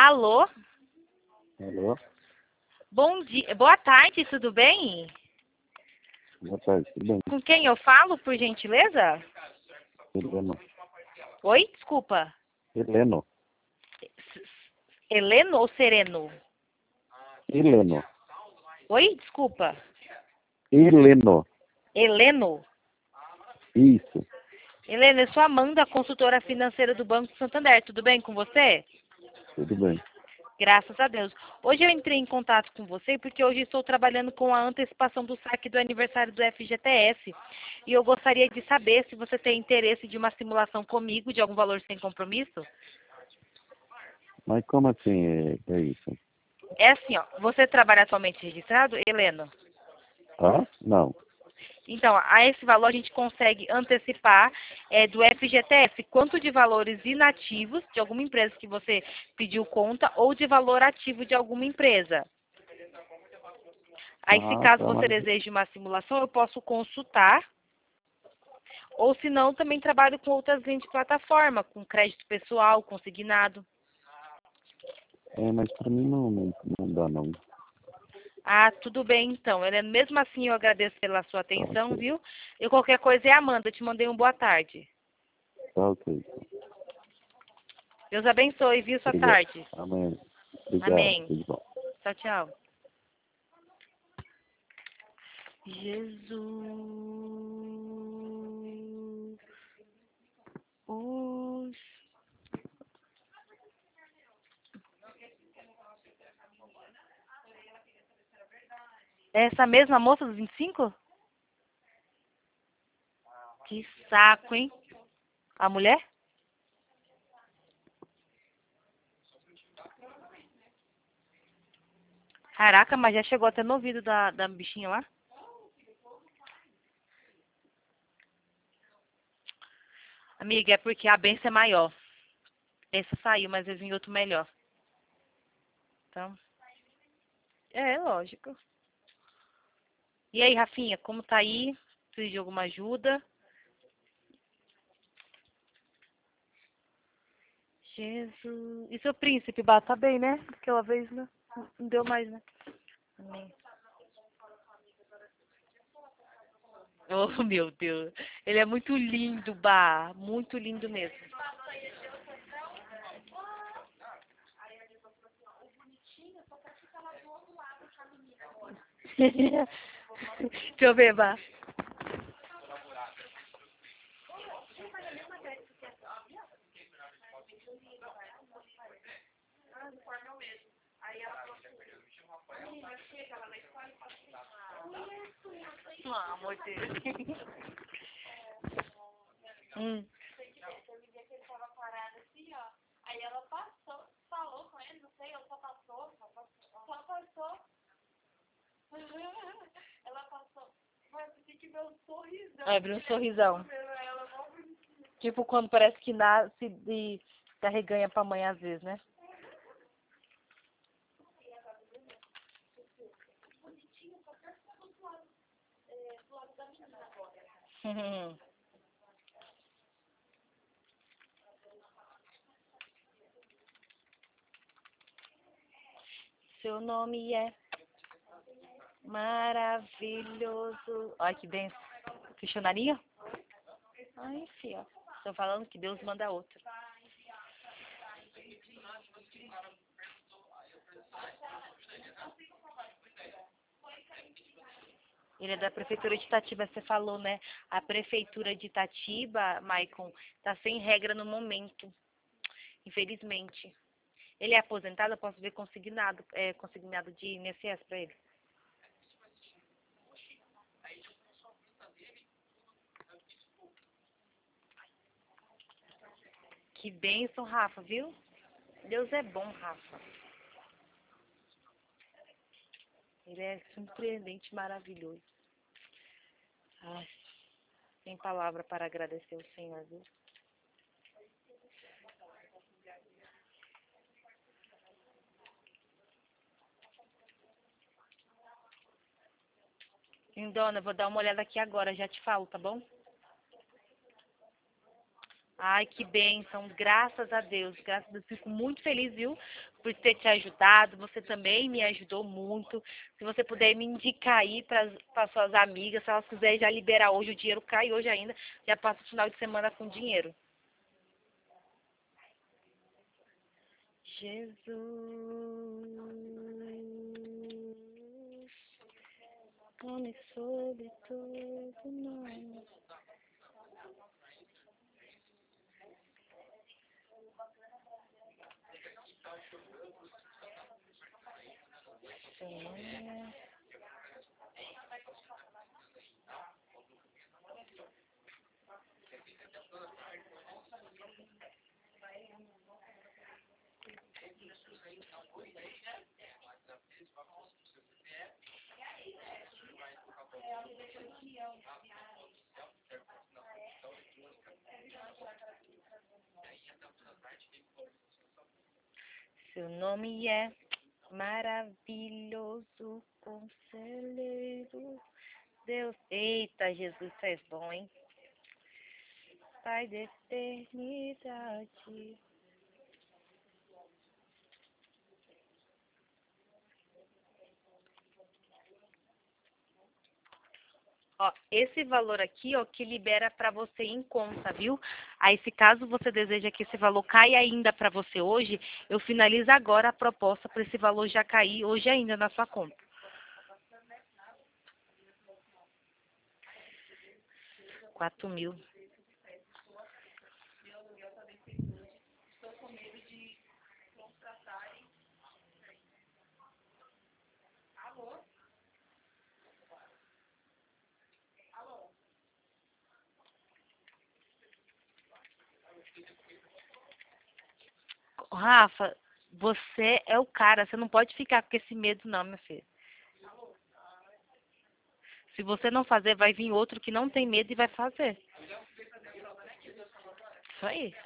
Alô? Alô? Bom dia. Boa tarde, tudo bem? Boa tarde, tudo bem? Com quem eu falo, por gentileza? Heleno. Oi? Desculpa. Heleno. Heleno ou Sereno? Heleno. Oi? Desculpa. Heleno. Heleno? Isso. Helena, eu sou Amanda, consultora financeira do Banco Santander. Tudo bem com você? Tudo bem. Graças a Deus. Hoje eu entrei em contato com você porque hoje estou trabalhando com a antecipação do saque do aniversário do FGTS. E eu gostaria de saber se você tem interesse de uma simulação comigo de algum valor sem compromisso. Mas como assim é isso? É assim, ó. Você trabalha atualmente registrado, Helena? Ah? Não. Então, a esse valor a gente consegue antecipar do FGTS, quanto de valores inativos de alguma empresa que você pediu conta ou de valor ativo de alguma empresa. Aí, se Ah, caso tá, você mas... deseje uma simulação, eu posso consultar. Ou se não, também trabalho com outras linhas de plataforma, com crédito pessoal, consignado. mas pra mim não dá, não. Ah, tudo bem então. Helena, mesmo assim eu agradeço pela sua Tá atenção, ok. viu? E qualquer coisa é a Amanda. Eu te mandei um boa tarde. Tá ok. Deus abençoe, viu, sua Obrigado. tarde. Amém. Obrigado. Amém. Tudo bom. Tchau, tchau. Jesus. É essa mesma moça dos 25? Que saco, hein? A mulher? Caraca, mas já chegou até no ouvido da bichinha lá? Amiga, é porque a benção é maior. Essa saiu, mas eu vim outro melhor. Então, lógico. E aí, Rafinha, como tá aí? Precisa de alguma ajuda? Jesus. E seu príncipe, Bá, tá bem, né? Aquela vez, né? Não deu mais, né? Amém. Oh, meu Deus. Ele é muito lindo, Bá. Muito lindo mesmo. Deixa eu ver, Bá. Ah, amor dele. Hum. Abre um sorrisão. Tipo quando parece que nasce e se arreganha pra mãe às vezes, né? Seu nome é maravilhoso. Ai, que benção. Questionaria? Ai, filha. Tô falando que Deus manda outro. Ele é da Prefeitura de Itatiba, você falou, né? A Prefeitura de Itatiba, Maicon, tá sem regra no momento, infelizmente. Ele é aposentado, eu posso ver consignado de INSS pra ele. Que bênção, Rafa, viu? Deus é bom, Rafa. Ele é surpreendente, maravilhoso. Ai, sem palavra para agradecer o Senhor, viu? Lindona, eu vou dar uma olhada aqui agora, já te falo, tá bom? Ai, que bênção, graças a Deus, graças a Deus. Fico muito feliz, viu, por ter te ajudado. Você também me ajudou muito. Se você puder me indicar aí para suas amigas, se elas quiserem já liberar hoje, o dinheiro cai hoje ainda, já passa o final de semana com dinheiro. Jesus, nome sobre todo nome. Senhor. Seu nome é maravilhoso, conselheiro, Deus. Eita, Jesus, tu és bom, hein? Pai da eternidade. Ó, esse valor aqui, ó, que libera para você em conta, viu? Aí, se caso você deseja que esse valor caia ainda para você hoje, eu finalizo agora a proposta para esse valor já cair hoje ainda na sua conta. 4.000. Rafa, você é o cara, você não pode ficar com esse medo não, meu filho. Se você não fazer, vai vir outro que não tem medo e vai fazer. Isso aí.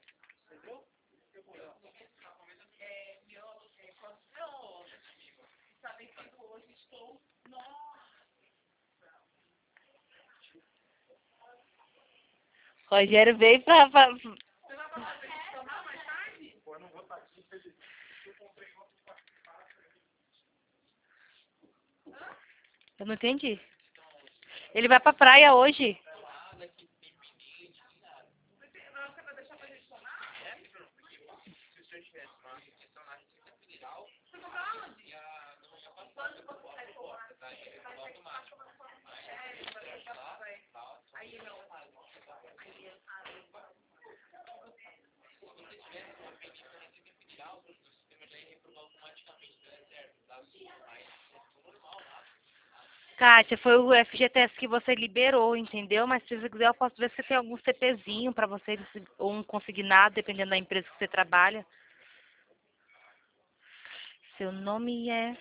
Rogério veio pra... Eu não entendi. Ele vai pra praia hoje. Kátia, foi o FGTS que você liberou, entendeu? Mas se você quiser, eu posso ver se tem algum CPzinho pra você, ou um consignado, dependendo da empresa que você trabalha. Seu nome é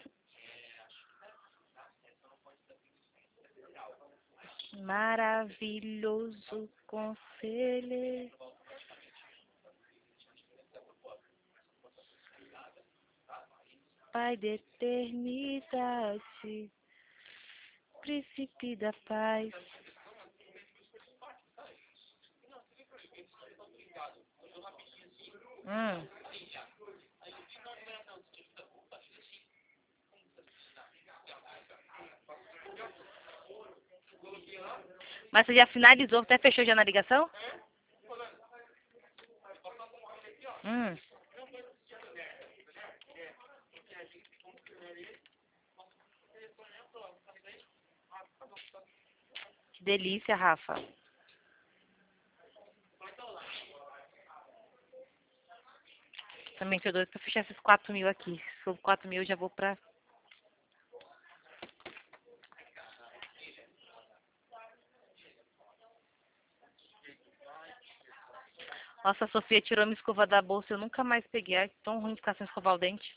maravilhoso conselheiro. Pai da eternidade, príncipe da paz. Hum. Mas você já finalizou, até fechou já na ligação? Hum. Que delícia, Rafa. Também tô doido pra fechar esses 4.000 aqui. Se for 4.000, eu já vou pra... Nossa, a Sofia tirou minha escova da bolsa, eu nunca mais peguei. É tão ruim ficar sem escovar o dente.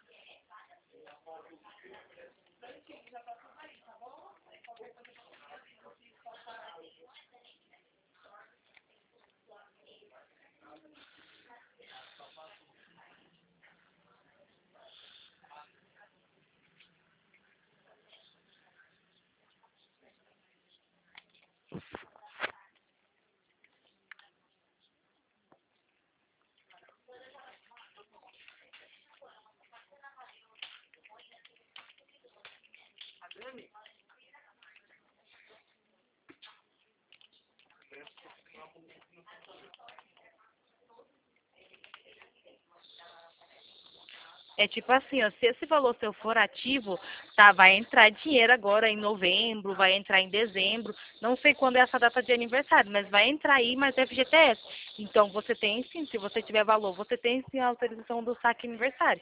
É tipo assim, ó, se esse valor seu for ativo, tá, vai entrar dinheiro agora em novembro, vai entrar em dezembro, não sei quando é essa data de aniversário, mas vai entrar aí, mas é FGTS. Então você tem sim, se você tiver valor, você tem sim a autorização do saque aniversário.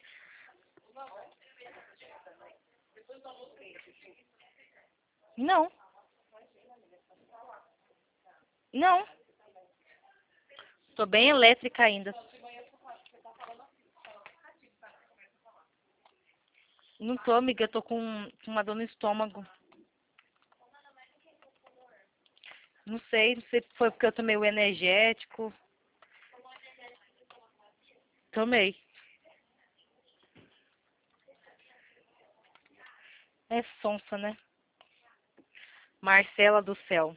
Não, não, tô bem elétrica ainda. Não tô, amiga, eu tô com uma dor no estômago. Não sei se foi porque eu tomei o energético. Tomei. É sonsa, né? Marcela do céu.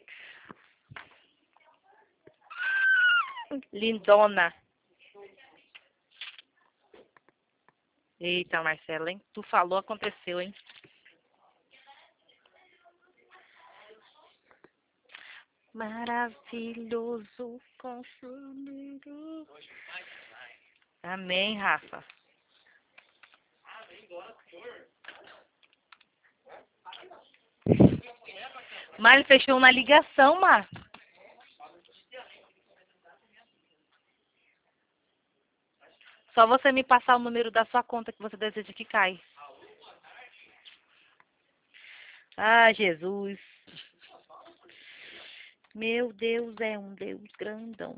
Lindona. Eita, Marcela, hein? Tu falou, aconteceu, hein? Maravilhoso conselheiro. Amém, Rafa. Mas ele fechou na ligação, Mar. Só você me passar o número da sua conta que você deseja que cai. Ah, Jesus. Meu Deus é um Deus grandão.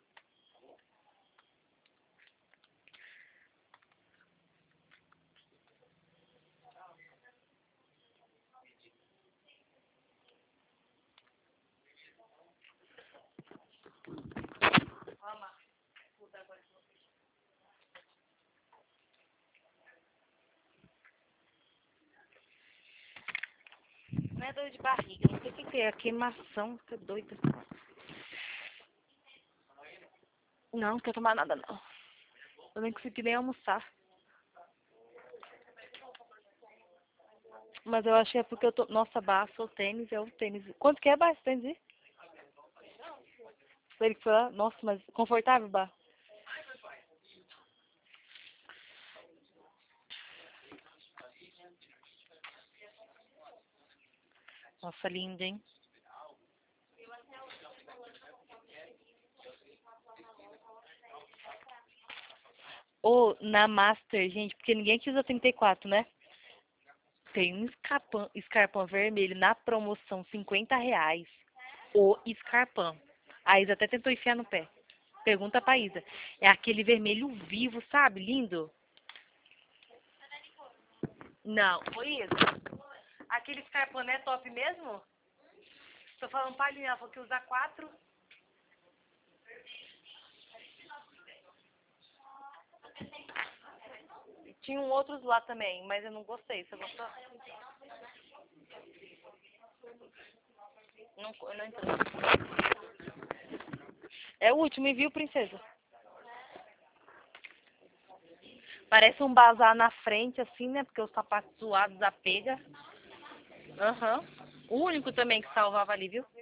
Não é dor de barriga, não sei o que é, é queimação, tô doida. Não, não quero tomar nada não. Eu nem consegui nem almoçar. Mas eu acho que é porque eu tô. Nossa, Baço, o tênis é o tênis. Quanto que é, Baço, o tênis? Ele que foi lá. Nossa, mas confortável, Baço? Nossa, lindo, hein? Ou na Master, gente, porque ninguém aqui usa 34, né? Tem um escarpão vermelho na promoção, R$ 50. O escarpão. A Isa até tentou enfiar no pé. Pergunta pra Isa. É aquele vermelho vivo, sabe? Lindo. Não, foi isso. Aquele escarpão é top mesmo? Tô falando pra Aline, ela falou que usa 4. Tinha outros lá também, mas eu não gostei. Você gostou? Não, eu não entrei. É o último, viu, princesa? Parece um bazar na frente, assim, né? Porque os sapatos zoados da pega. Aham. O único também que salvava ali, viu?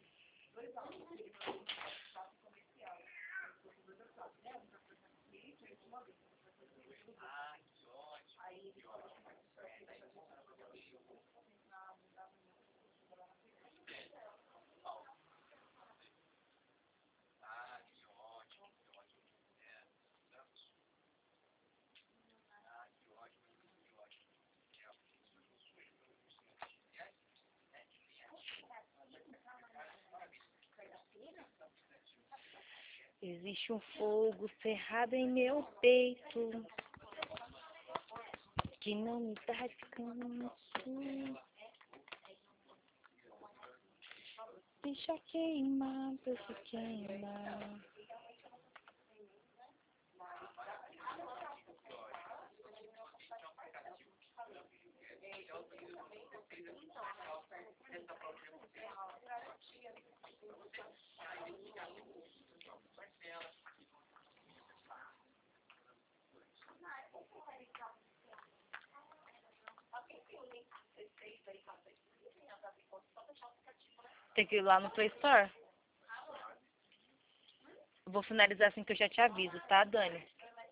Existe um fogo cerrado em meu peito que não me dá descanso. Deixa queimar, deixa queimar. Tem que ir lá no Play Store. Vou finalizar assim que eu já te aviso, tá, Dani?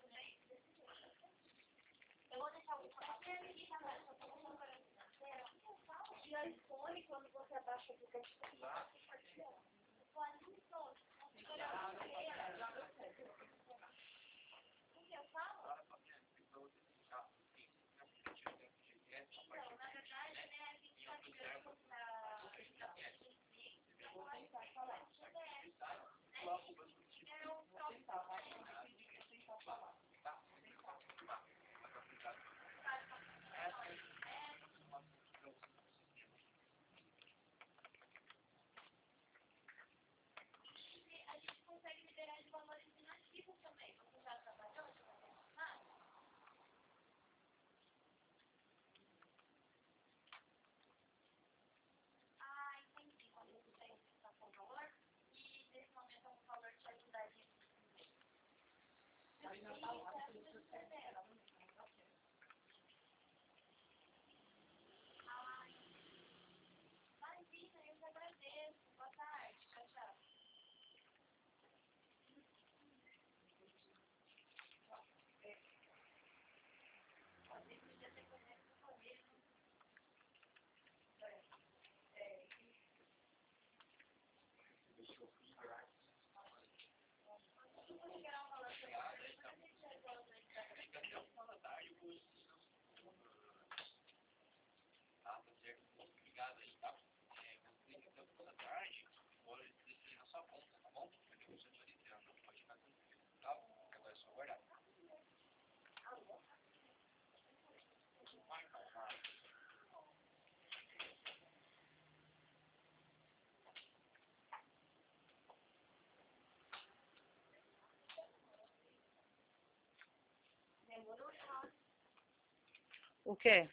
O quê?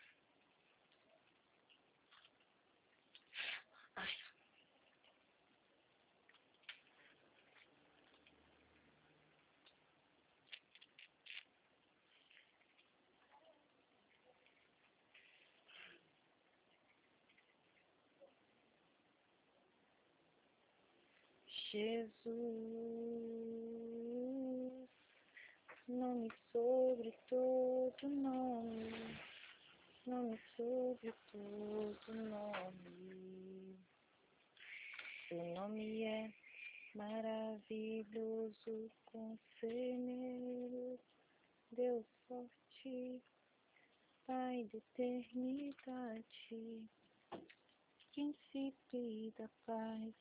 Jesus, nome sobre todo nome, nome sobre todo nome. Seu nome é maravilhoso, conselheiro, Deus forte, Pai de eternidade, príncipe da paz.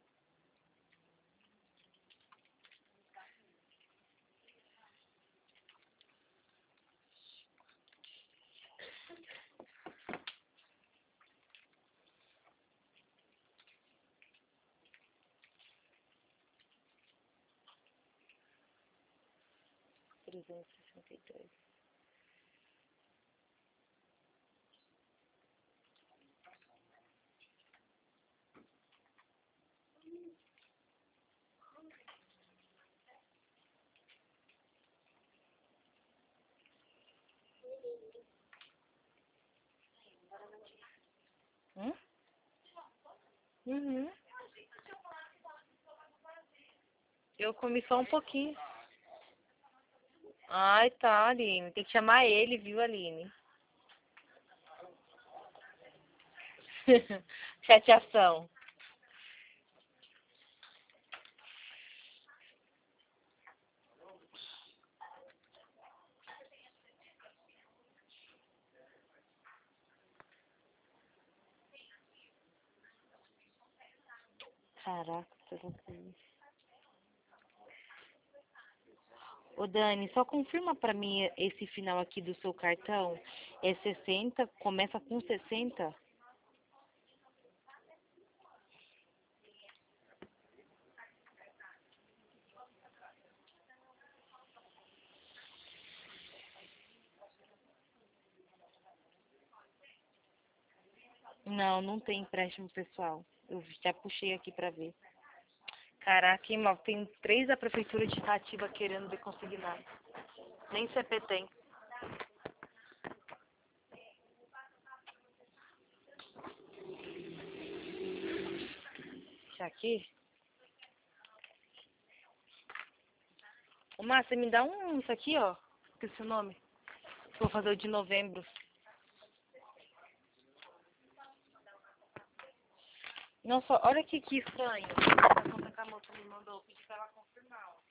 Trezentos e sessenta e dois. Uhum. Eu comi só um pouquinho. Ai, tá, Aline. Tem que chamar ele, viu, Aline? Chateação. Caraca, eu não sei. Ô Dani, só confirma pra mim esse final aqui do seu cartão. É 60? Começa com 60? Não, não tem empréstimo pessoal. Eu já puxei aqui pra ver. Caraca, irmão, tem 3 da prefeitura de Itatiba querendo ver consignado. Nem CP tem. Isso aqui? Ô, Márcia, me dá isso aqui, ó. Esqueci o nome. Vou fazer o de novembro. Nossa, olha que estranho. A conta que a moça me mandou, pedi pra ela confirmar, ó.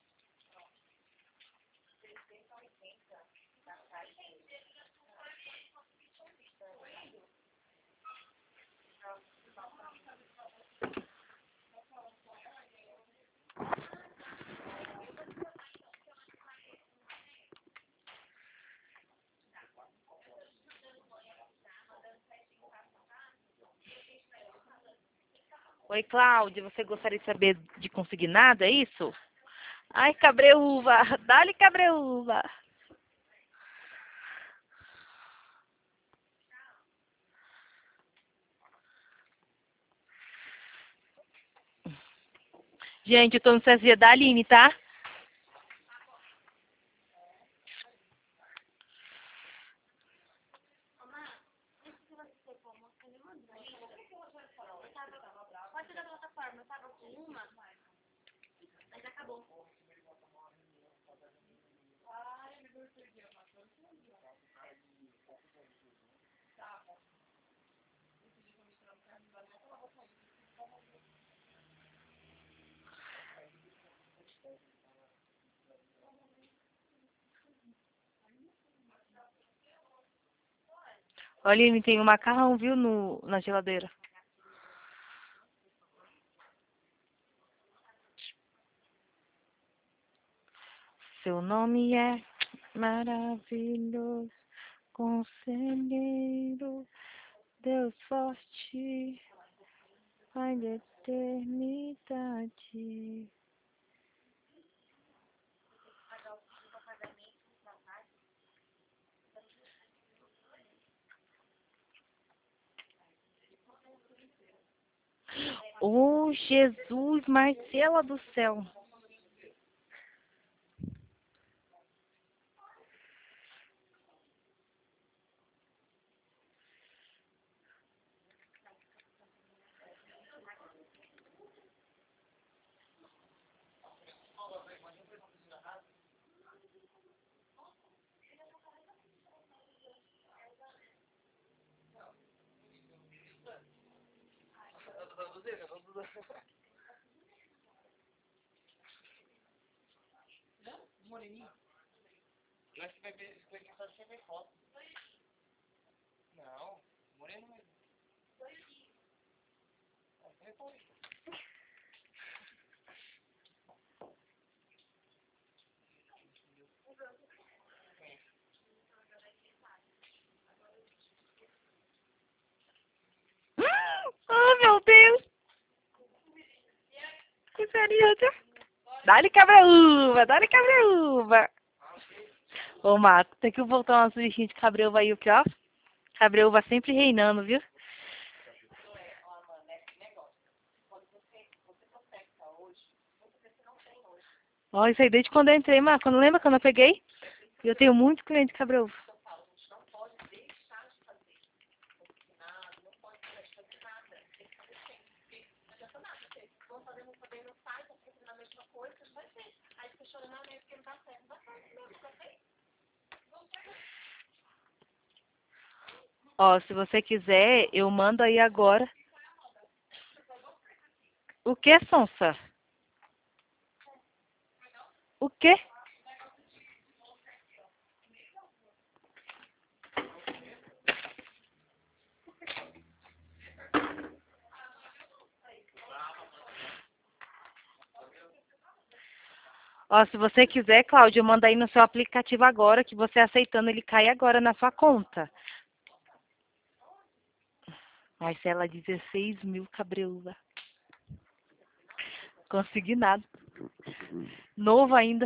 Oi, Cláudia, você gostaria de saber de consignado, é isso? Ai, cabreúva, dá-lhe cabreúva. Gente, eu tô no CSG da Aline, tá? Olha, Aline, tem um macarrão, viu, na geladeira. Seu nome é maravilhoso, conselheiro, Deus forte, Pai de eternidade. Oh, Jesus, Marcela do céu. Oh, meu Deus. Coisa linda. Dá-lhe cabreúva, dá-lhe cabreúva. Ô, Marco, tem que voltar umas bichinhas de cabreúva aí, aqui, ó. Cabreúva sempre reinando, viu? Ó, isso aí desde quando eu entrei, Marco. Não lembra quando eu peguei? Eu tenho muitos clientes de cabreúva. Ó, se você quiser, eu mando aí agora. O que, Sonsa? O quê? Ó, se você quiser, Cláudia, manda aí no seu aplicativo agora, que você aceitando, ele cai agora na sua conta. Marcela, 16 mil cabreúva. Consegui nada. Novo ainda.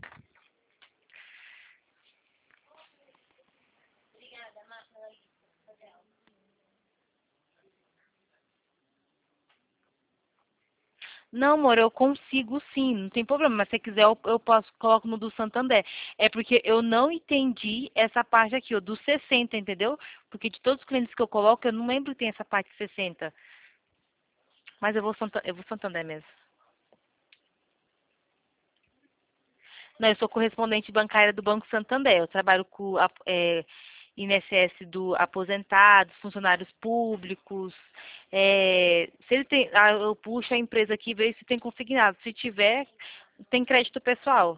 Não, amor, eu consigo sim, não tem problema. Mas se você quiser, eu posso, coloco no do Santander. É porque eu não entendi essa parte aqui, ó, do 60, entendeu? Porque de todos os clientes que eu coloco, eu não lembro que tem essa parte de 60. Mas eu vou Santander mesmo. Não, eu sou correspondente bancária do Banco Santander. Eu trabalho com INSS do aposentados, funcionários públicos. Se ele tem, eu puxo a empresa aqui e vejo se tem consignado. Se tiver, tem crédito pessoal.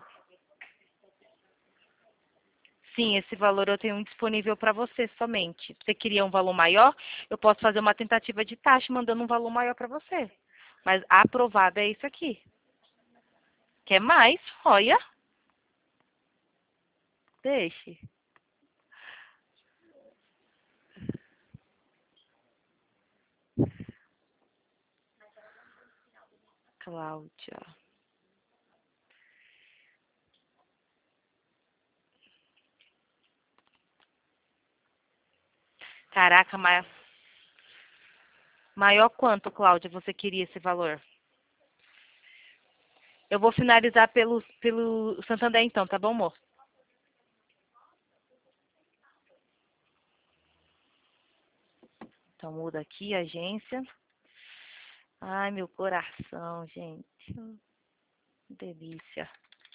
Sim, esse valor eu tenho disponível para você somente. Você queria um valor maior? Eu posso fazer uma tentativa de taxa mandando um valor maior para você. Mas aprovado é isso aqui. Quer mais? Olha, deixe. Cláudia. Caraca, maior quanto, Cláudia, você queria esse valor? Eu vou finalizar pelo Santander então, tá bom, amor? Então muda aqui, agência. Ai, meu coração, gente. Delícia.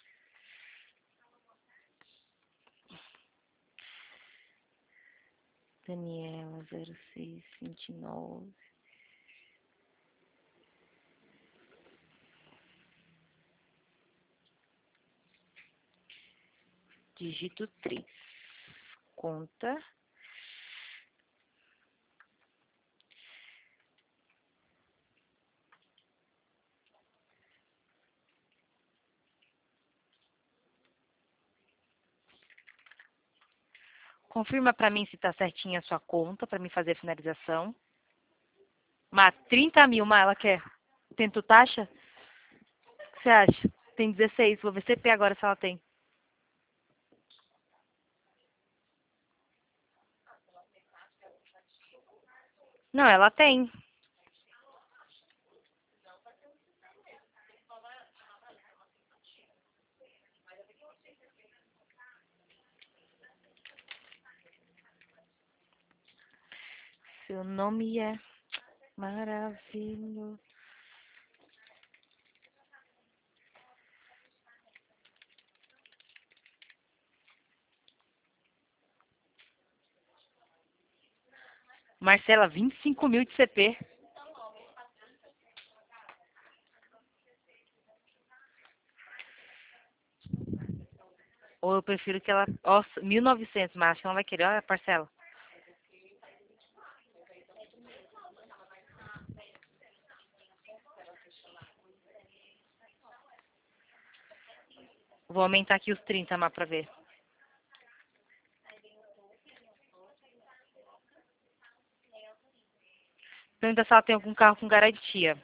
Daniela, 0629. Digito 3. Conta. Confirma para mim se tá certinha a sua conta, para mim fazer a finalização. 30 mil, ela quer. Tento taxa? O que você acha? Tem 16. Vou ver CP agora se ela tem. Não, ela tem. Seu nome é maravilhoso. Marcela, 25 mil de CP. Ou eu prefiro que ela... Nossa, 1.900, mas acho que ela não vai querer. Olha a parcela. Vou aumentar aqui os 30, Má, pra ver. Pergunta se ela tem algum carro com garantia.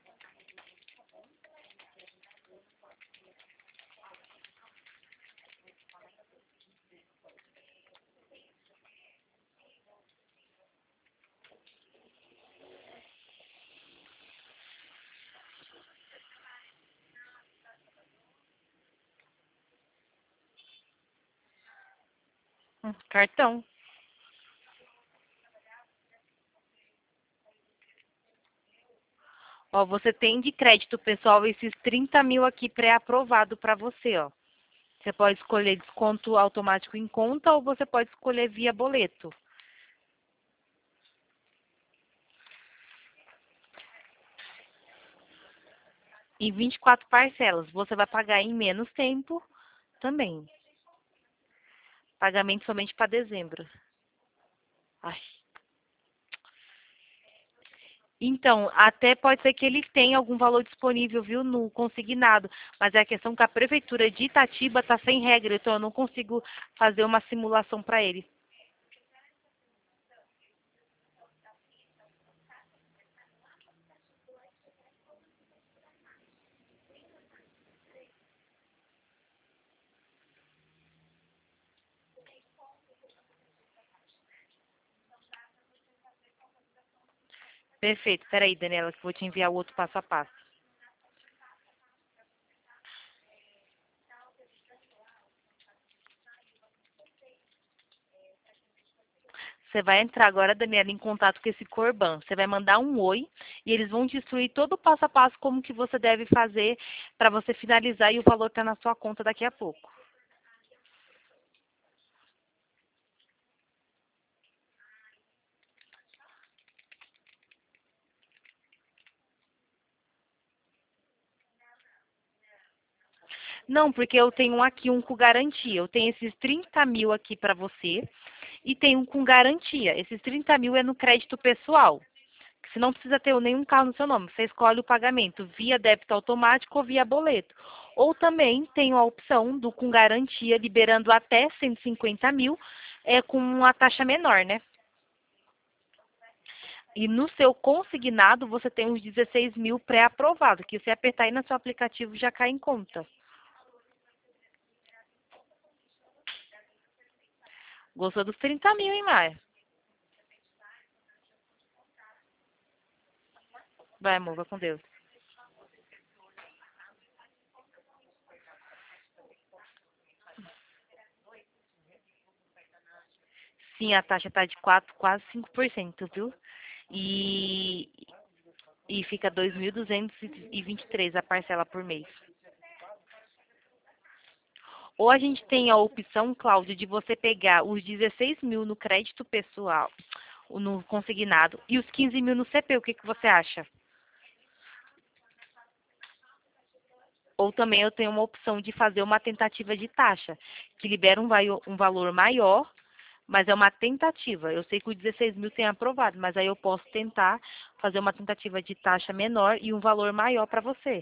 Cartão. Ó, você tem de crédito, pessoal, esses 30 mil aqui pré-aprovado para você, ó. Você pode escolher desconto automático em conta ou você pode escolher via boleto. Em 24 parcelas. Você vai pagar em menos tempo também. Pagamento somente para dezembro. Ai. Então, até pode ser que ele tenha algum valor disponível, viu, no consignado. Mas é a questão que a prefeitura de Itatiba está sem regra, então eu não consigo fazer uma simulação para ele. Perfeito. Espera aí, Daniela, que eu vou te enviar o outro passo a passo. Você vai entrar agora, Daniela, em contato com esse Corban. Você vai mandar um oi e eles vão te instruir todo o passo a passo como que você deve fazer para você finalizar e o valor tá na sua conta daqui a pouco. Não, porque eu tenho aqui um com garantia. Eu tenho esses 30 mil aqui para você e tenho um com garantia. Esses 30 mil é no crédito pessoal. Você não precisa ter nenhum carro no seu nome. Você escolhe o pagamento via débito automático ou via boleto. Ou também tem a opção do com garantia, liberando até 150 mil, com uma taxa menor, né? E no seu consignado, você tem uns 16 mil pré-aprovado, que você apertar aí no seu aplicativo já cai em conta. Gostou dos 30 mil, hein, Maia? Vai, amor, vai com Deus. Sim, a taxa está de 4, quase 5%, viu? E, e fica 2.223 a parcela por mês. Ou a gente tem a opção, Cláudia, de você pegar os 16 mil no crédito pessoal, no consignado, e os 15 mil no CP. O que, que você acha? Ou também eu tenho uma opção de fazer uma tentativa de taxa, que libera um valor maior, mas é uma tentativa. Eu sei que o 16 mil tem aprovado, mas aí eu posso tentar fazer uma tentativa de taxa menor e um valor maior para você.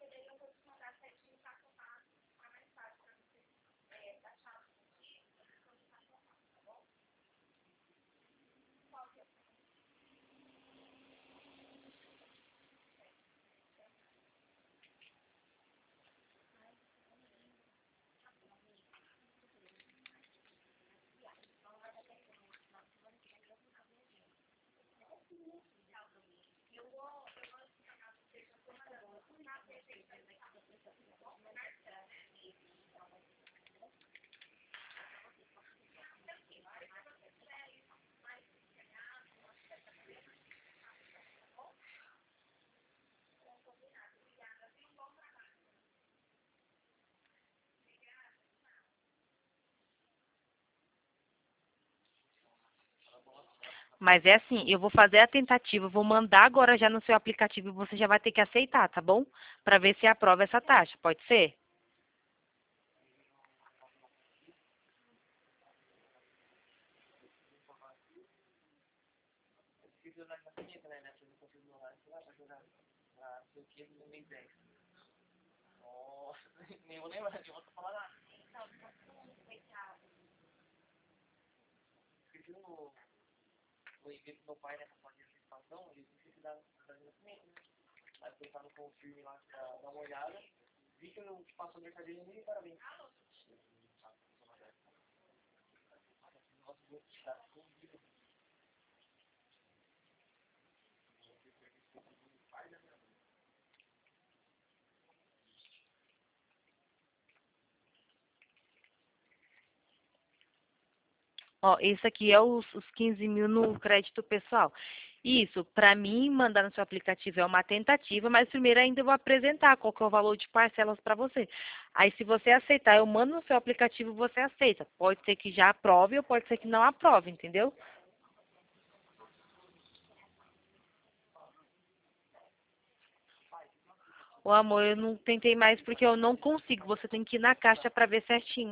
Mas é assim, eu vou fazer a tentativa, vou mandar agora já no seu aplicativo e você já vai ter que aceitar, tá bom? Para ver se aprova essa taxa, pode ser? Ó, esse aqui é os 15 mil no crédito pessoal. Isso, para mim, mandar no seu aplicativo é uma tentativa, mas primeiro ainda eu vou apresentar qual que é o valor de parcelas para você. Aí, se você aceitar, eu mando no seu aplicativo e você aceita. Pode ser que já aprove ou pode ser que não aprove, entendeu? Ô, amor, eu não tentei mais porque eu não consigo. Você tem que ir na caixa para ver certinho.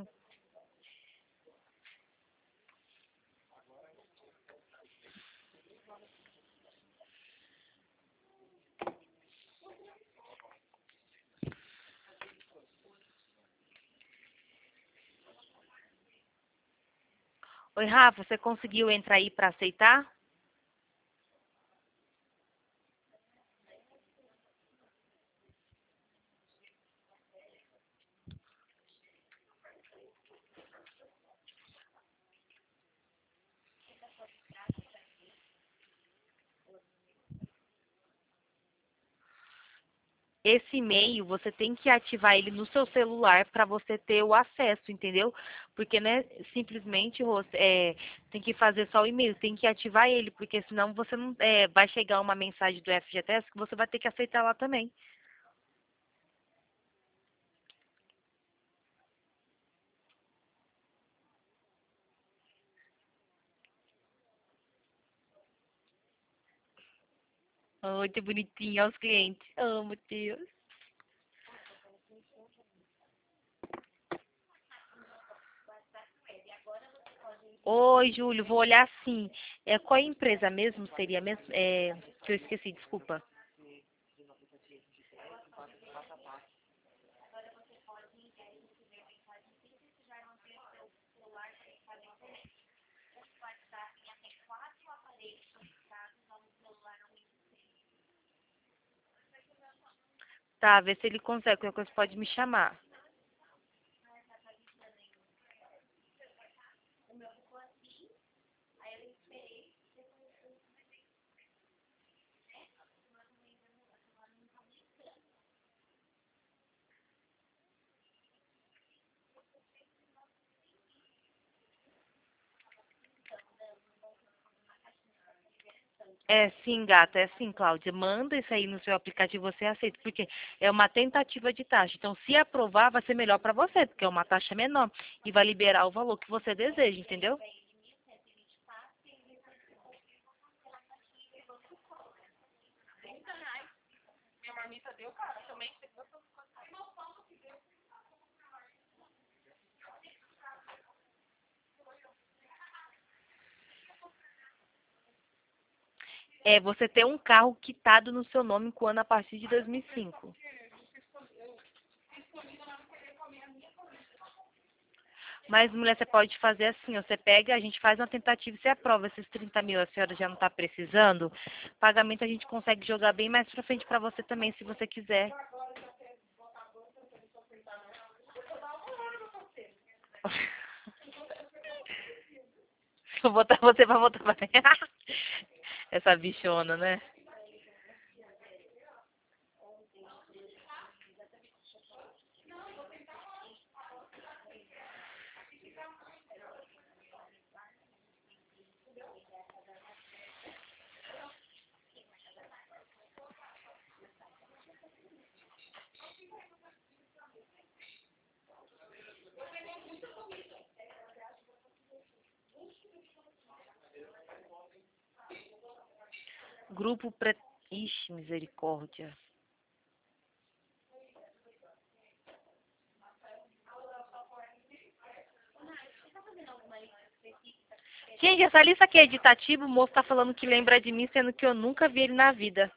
Oi, Rafa, você conseguiu entrar aí para aceitar? esse e-mail, você tem que ativar ele no seu celular para você ter o acesso, entendeu? Porque não é simplesmente tem que fazer só o e-mail, tem que ativar ele, porque senão você não vai chegar uma mensagem do FGTS que você vai ter que aceitar lá também. Ai, que bonitinho aos clientes. Oh, meu Deus. Oi, Júlio, vou olhar sim. Qual empresa mesmo seria mesmo? Que eu esqueci, desculpa. Tá, vê se ele consegue, qualquer coisa pode me chamar. É sim, gata, é sim, Cláudia. Manda isso aí no seu aplicativo, você aceita, porque é uma tentativa de taxa. Então, se aprovar, vai ser melhor para você, porque é uma taxa menor e vai liberar o valor que você deseja, entendeu? É você ter um carro quitado no seu nome com ano a partir de 2005. Mas, mulher, você pode fazer assim, ó, você pega, a gente faz uma tentativa e você aprova esses 30 mil, a senhora já não está precisando. Pagamento a gente consegue jogar bem mais pra frente para você também, se você quiser. Vou botar você pra voltar pra essa bichona, né? Grupo pre... Ixi, misericórdia. Gente, essa lista aqui é editativa, o moço tá falando que lembra de mim, sendo que eu nunca vi ele na vida.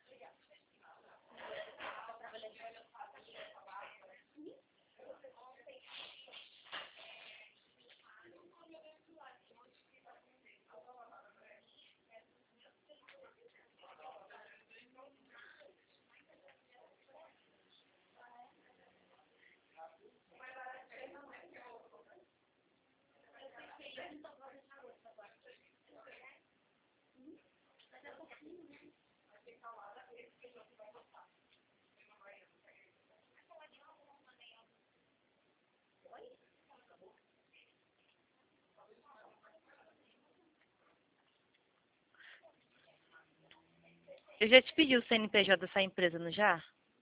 Eu já te pedi o CNPJ dessa empresa, não já?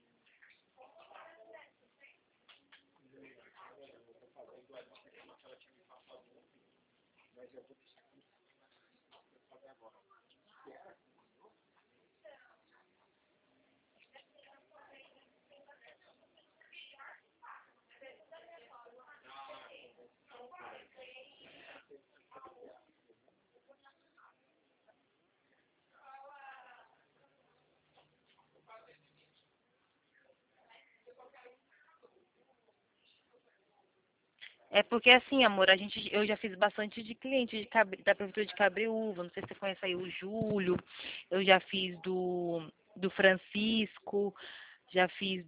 É porque assim, amor, eu já fiz bastante de cliente da prefeitura de Cabreúva, não sei se você conhece aí o Júlio, eu já fiz do Francisco, já fiz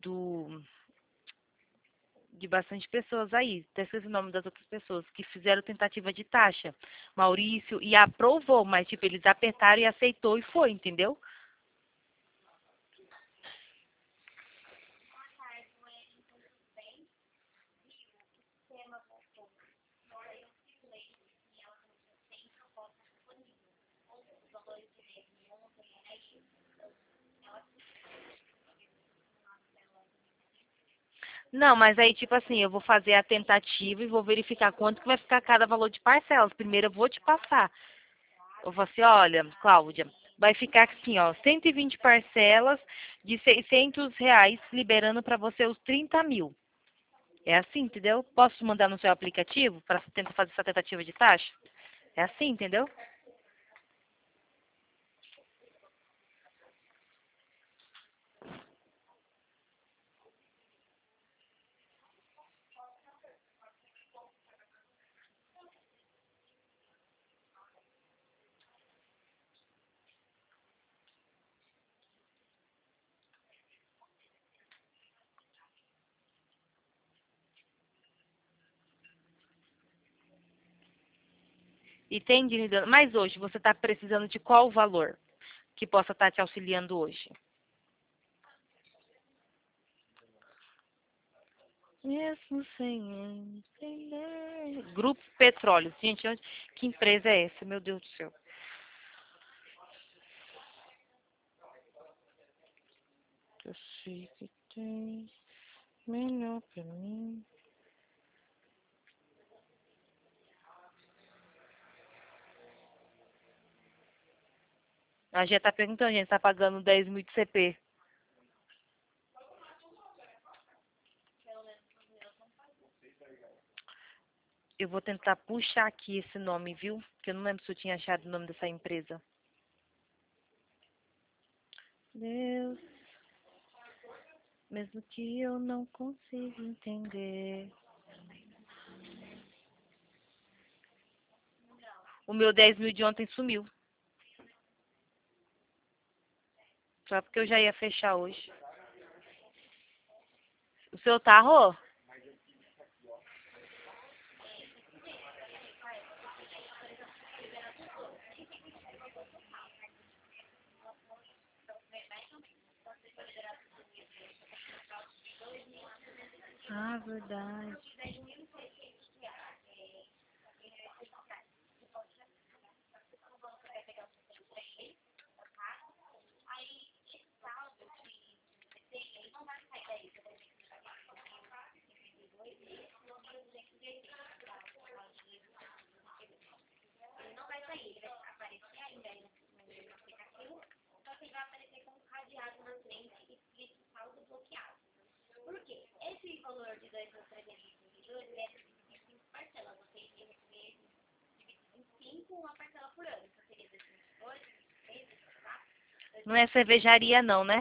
de bastante pessoas aí, até esqueci o nome das outras pessoas, que fizeram tentativa de taxa. Maurício, e aprovou, mas tipo, eles apertaram e aceitou e foi, entendeu? Não, mas aí, tipo assim, eu vou fazer a tentativa e vou verificar quanto que vai ficar cada valor de parcelas. Primeiro eu vou te passar. Eu vou assim, olha, Cláudia, vai ficar assim, ó, 120 parcelas de R$ 600, liberando para você os 30 mil. É assim, entendeu? Posso mandar no seu aplicativo para tentar fazer essa tentativa de taxa? É assim, entendeu? Entende, Nidana? Mas hoje você está precisando de qual valor que possa estar te auxiliando hoje? Mesmo sem entender. Grupo Petróleo. Gente, que empresa é essa? Meu Deus do céu. Eu sei que tem melhor pra mim. A gente tá perguntando, a gente tá pagando 10 mil de CP. Eu vou tentar puxar aqui esse nome, viu? Porque eu não lembro se eu tinha achado o nome dessa empresa. Deus, mesmo que eu não consiga entender. O meu 10 mil de ontem sumiu. Só porque eu já ia fechar hoje. O seu tá, Rô? Ah, verdade. Não é cervejaria não, né?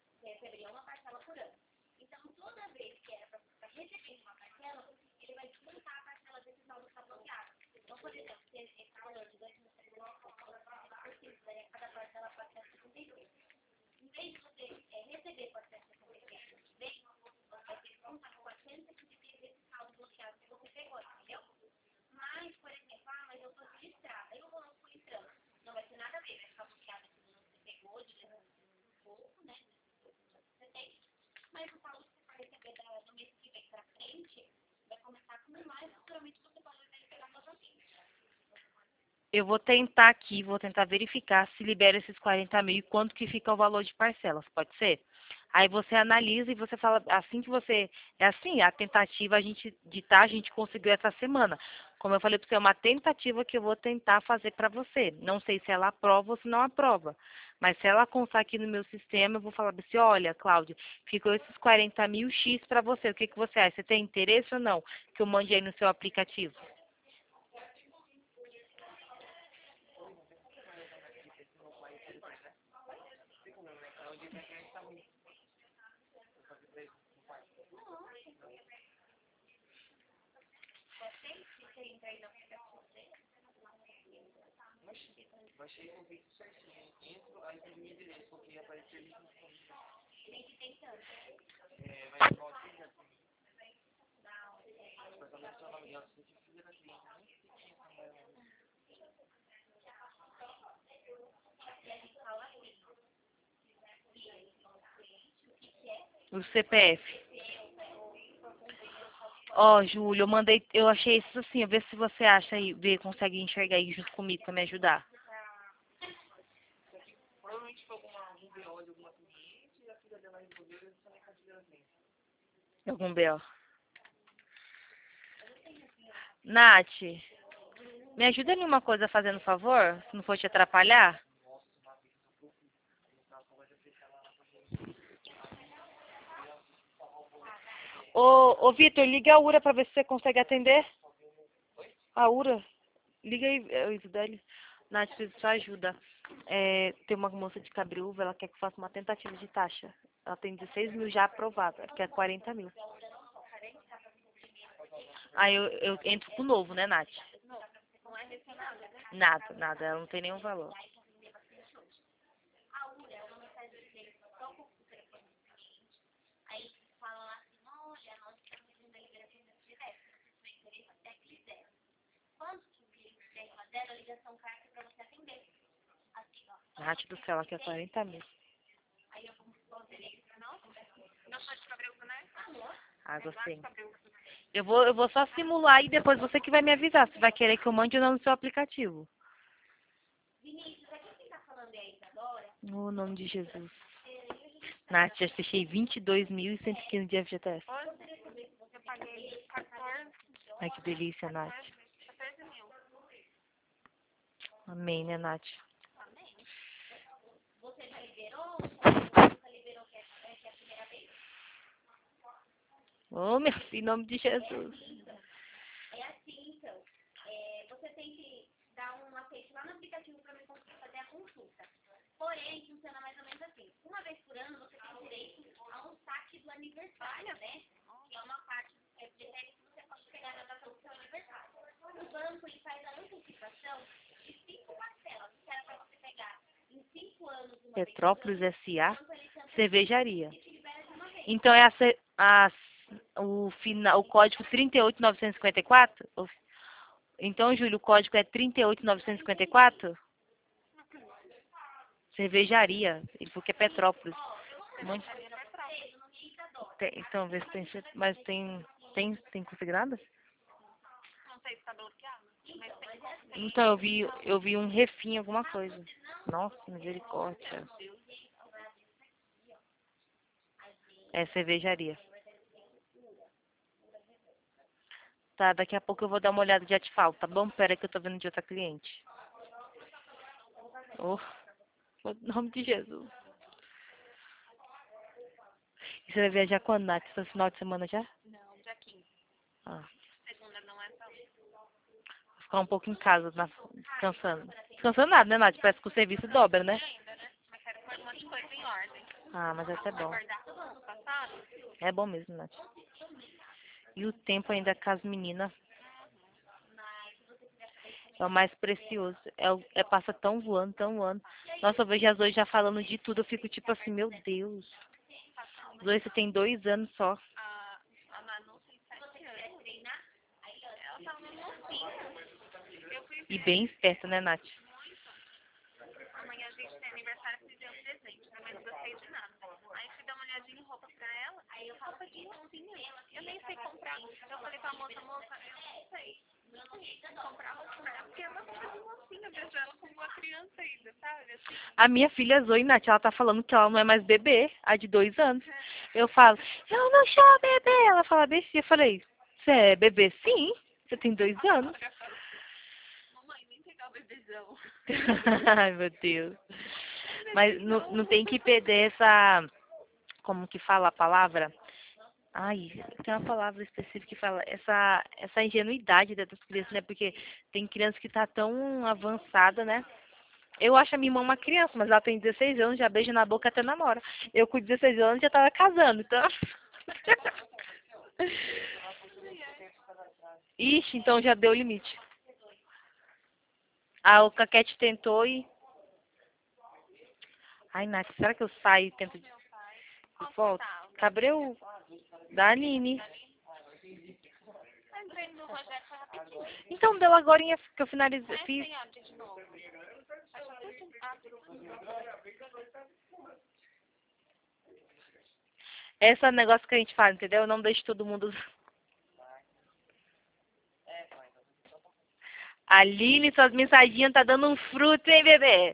Eu vou tentar aqui, vou tentar verificar se libera esses 40 mil e quanto que fica o valor de parcelas, pode ser? Aí você analisa e você fala, assim que você, é assim, a tentativa a gente de tá, a gente conseguiu essa semana. Como eu falei para você, é uma tentativa que eu vou tentar fazer para você. Não sei se ela aprova ou se não aprova. Mas se ela constar aqui no meu sistema, eu vou falar para você, olha, Cláudia, ficou esses 40 mil X para você. O que, que você acha? Você tem interesse ou não? Que eu mande aí no seu aplicativo. O CPF. Ó, Júlio, eu mandei, eu achei isso assim, vê se você acha aí, vê, consegue enxergar aí junto comigo pra me ajudar. Algum B.O. Nath, me ajuda em uma coisa fazendo favor, se não for te atrapalhar. Ô Vitor, liga a URA pra ver se você consegue atender. A URA. Liga aí, Isabelle. Nath, preciso de sua ajuda. Tem uma moça de Cabreúva, ela quer que eu faça uma tentativa de taxa. Ela tem 16 mil já aprovada, ela quer 40 mil. Aí eu entro com o novo, né, Nath? Nada, ela não tem nenhum valor. Nath do céu, ela quer 40 mil. Ah, gostei. Eu vou só simular e depois você que vai me avisar se vai querer que eu mande ou não no seu aplicativo. No nome de Jesus. Nath, já fechei 22.115 de FGTS. Ai, que delícia, Nath. Amém, né, Nath? Oh, meu filho, em nome de Jesus. Petrópolis S.A. Cervejaria. Então é o código 38954? Então, Júlio, o código é 38954? Cervejaria. Ele falou que é Petrópolis. Então, vê se tem. Mas tem configurada? Então, eu vi um refim, alguma coisa. Nossa, misericórdia. É cervejaria. Tá, daqui a pouco eu vou dar uma olhada e já te falo, tá bom? Pera aí que eu tô vendo de outra cliente. Oh, em nome de Jesus. E você vai viajar quando, Nath? Esse final de semana já? Não, dia 15. Ah. Segunda não é tão. Vou ficar um pouco em casa, descansando. Descansando nada, né, Nath? Parece que o serviço dobra, né? Ainda, né? Mas quero pôr um monte de coisa em ordem. Ah, mas é até bom. Acordar tudo ano passado. É bom mesmo, Nath. E o tempo ainda com as meninas é o mais precioso. Passa tão voando, tão voando. Nossa, eu vejo as hoje já falando de tudo. Eu fico tipo assim, meu Deus. Zoe, você tem 2 anos só. A Manu tem 7 anos. Ela tá uma mocinha. Eu fui E bem esperta, né, Nath? amanhã a gente tem aniversário, fui ver um presente, né? Mas não gostei de nada. Aí fui dar uma olhadinha em roupa pra ela, aí roupa de irmãozinha. Eu nem sei comprar. Eu falei pra moça, eu não sei comprar roupa pra ela, porque ela tá de mocinha, eu vejo ela como uma criança ainda, sabe? Assim. A minha filha Zoe, Nath, ela tá falando que ela não é mais bebê, a de 2 anos. Eu falo, eu não sou bebê. Ela fala, bebê. Eu falei, você é bebê sim? Você tem 2 anos. Mamãe, nem pegar o bebezão. Ai, meu Deus. Mas não tem que perder essa... Como que fala a palavra? Ai, tem uma palavra específica que fala essa ingenuidade das crianças, né? Porque tem criança que tá tão avançada, né? Eu acho a minha irmã uma criança, mas ela tem 16 anos, já beija na boca até namora. Eu com 16 anos já tava casando, então... Ixi, então já deu o limite. O Caquete tentou e... Ai, Nath, será que eu saio e tento de volta? Cabreu da Aline. Entrei no Rogério, foi rapidinho. Então deu agora que eu finalizei. Aí Fiz. tem abre de novo. Esse é o negócio que a gente fala, entendeu? Eu não deixo todo mundo... Aline, suas mensaginhas tá dando um fruto, hein, bebê?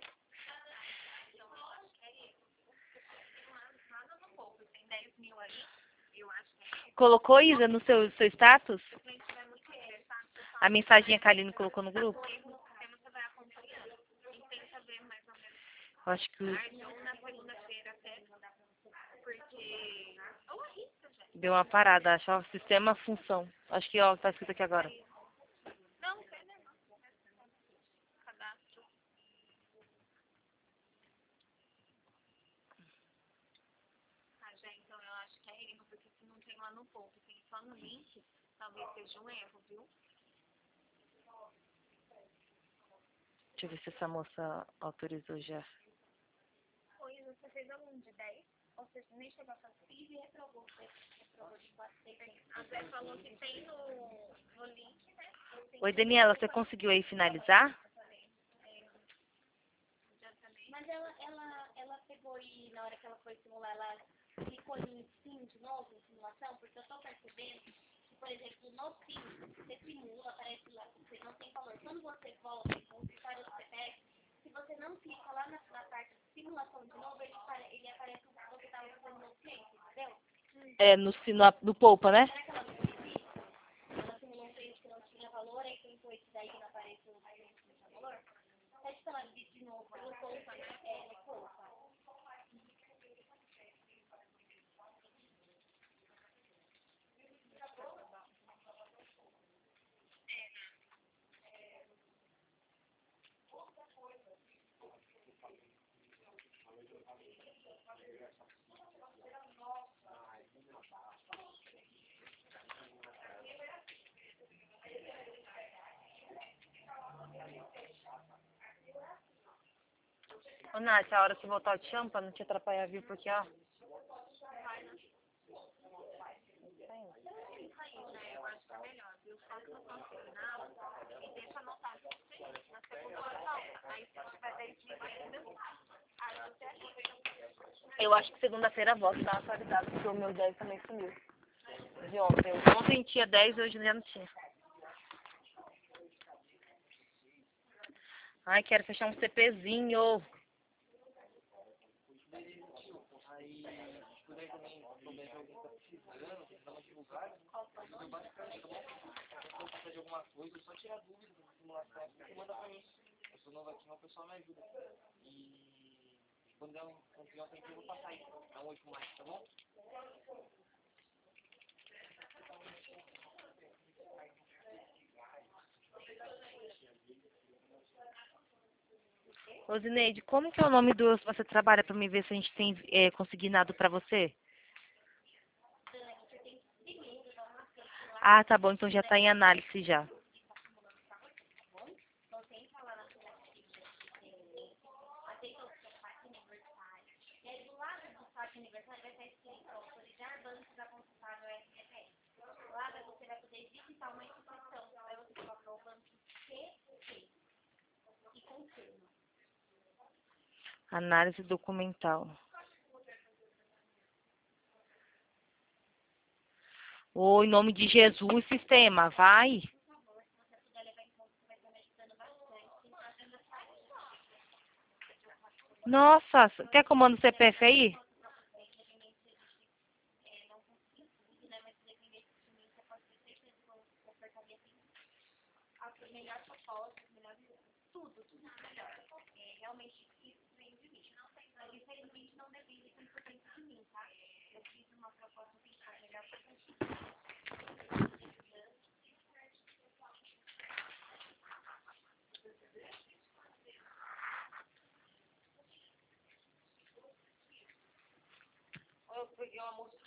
colocou, Isa, no seu status? Se o cliente estiver muito interessado, você A fala, mensagem que a Aline colocou no grupo? o erro, o sistema você vai acompanhando. E tenta ver mais ou menos Eu acho que tarde ou na segunda-feira até. Porque. Ou arrisca, gente. deu uma parada, acho. Ó, sistema função. Acho que, ó, tá escrito aqui agora. Não, não sei não. Cadastro. Ah, já, então eu acho que é erro, porque se não tem lá no ponto, tem só no link, talvez seja um erro, viu? Deixa eu ver se essa moça autorizou já. Oi, você fez aluno de 10? Ou seja, nem chegou a fazer. Fiz e reprovou. Reprovou de 4, a Zé falou que tem no link, né? Oi, Daniela, você conseguiu aí finalizar? Mas ela pegou e na hora que ela foi simular, ela clicou em sim de novo, em simulação, porque eu tô percebendo que, por exemplo, no sim, você simula, aparece lá, você não tem valor. Quando você volta e consultar o CPF, se você não clica lá na parte de simulação de novo, ele aparece o que você estava fazendo no cliente, entendeu? É, no Poupa, né? Será que ela não fez isso? Ela simulou um cliente que não tinha valor, aí tentou esse daí que não apareceu o cliente que não tinha valor? Pede pra ela vir de novo, no Poupa, né? É, no Poupa. Ô, Nath, a hora que voltar eu te chamo pra não te atrapalhar, viu? Porque, ó... Eu acho que é melhor, viu? Faz no ponto final e deixa anotado pra você. Na segunda hora volta. Aí se tiver 10 dias ainda, aí você acha. Eu acho que segunda-feira volto, dá uma atualizada, porque o meu 10 também sumiu. De ontem. Ontem tinha 10, hoje já não tinha. Ai, quero fechar um CPzinho. Ô, Zineide, como que é o nome do que você trabalha pra me ver se a gente tem consignado pra você? Ah, tá bom, então já tá em análise já. E aí do lado do saque aniversário vai estar escrito autorizar bancos a consultar no SPF. Lá você vai poder digitar uma instituição. Aí você coloca o banco CC e confirma. Análise documental. Ô, em nome de Jesus, sistema, vai. Por favor, se você puder levar em conta, você vai estar me ajudando bastante. Fazendo as partes. Nossa, quer comando CPF aí? Não consegui tudo, né? Mas se depender de mim, você pode ter certeza que eu ofertaria a melhor proposta, melhor tudo, tudo melhor. Realmente isso vem de mim. Mas infelizmente não depende 100% de mim, tá? Eu fiz uma proposta que foi melhor pra você. Eu peguei uma música.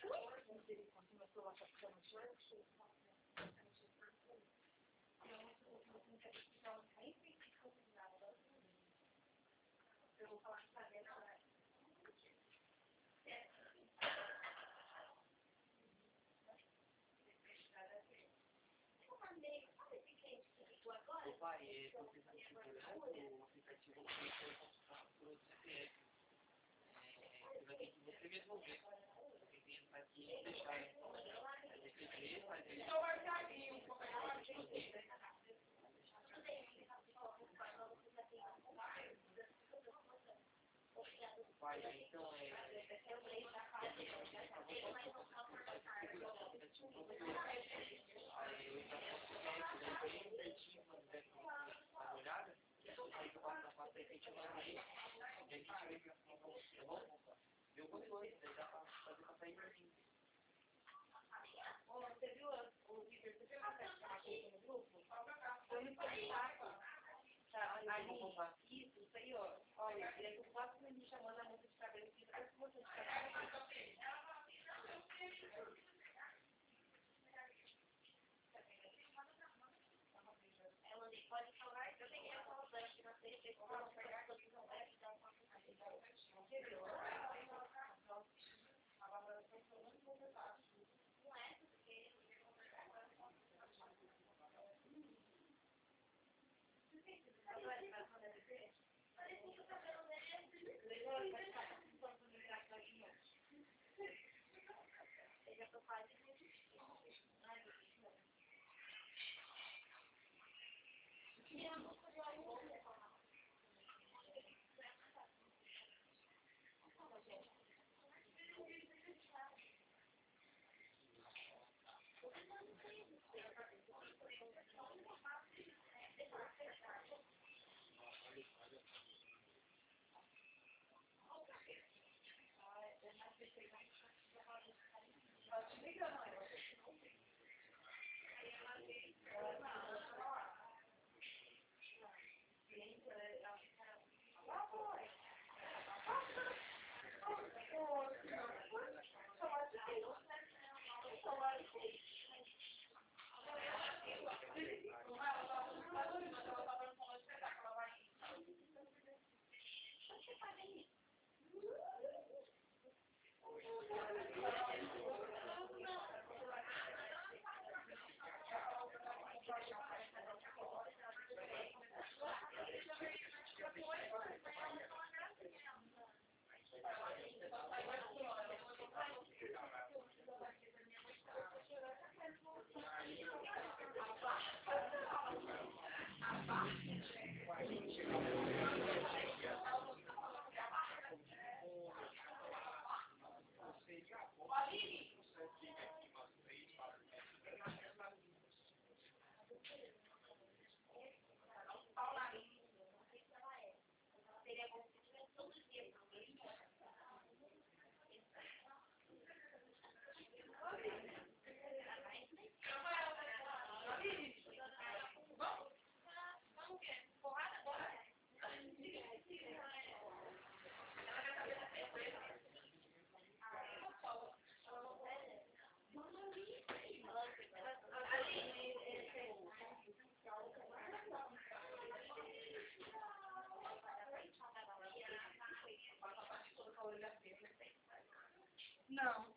Não.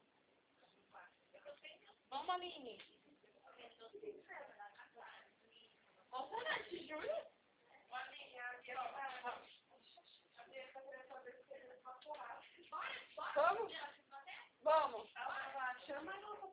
Vamos, Aline. Vamos, Nath, juro? Vamos? Vamos. Chama ela.